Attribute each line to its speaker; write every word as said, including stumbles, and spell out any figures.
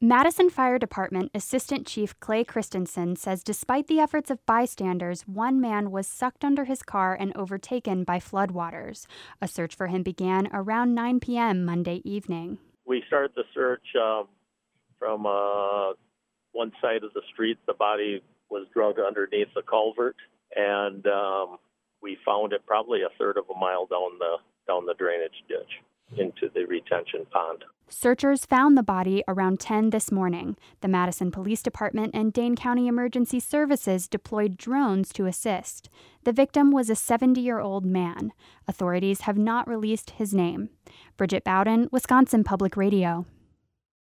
Speaker 1: Madison Fire Department Assistant Chief Clay Christensen says despite the efforts of bystanders, one man was sucked under his car and overtaken by floodwaters. A search for him began around nine p.m. Monday evening.
Speaker 2: We started the search um, from uh, one side of the street. The body was drugged underneath the culvert, and um, we found it probably a third of a mile down the down the drainage ditch into the retention pond.
Speaker 1: Searchers found the body around ten this morning. The Madison Police Department and Dane County Emergency Services deployed drones to assist. The victim was a seventy-year-old man. Authorities have not released his name. Bridget Bowden, Wisconsin Public Radio.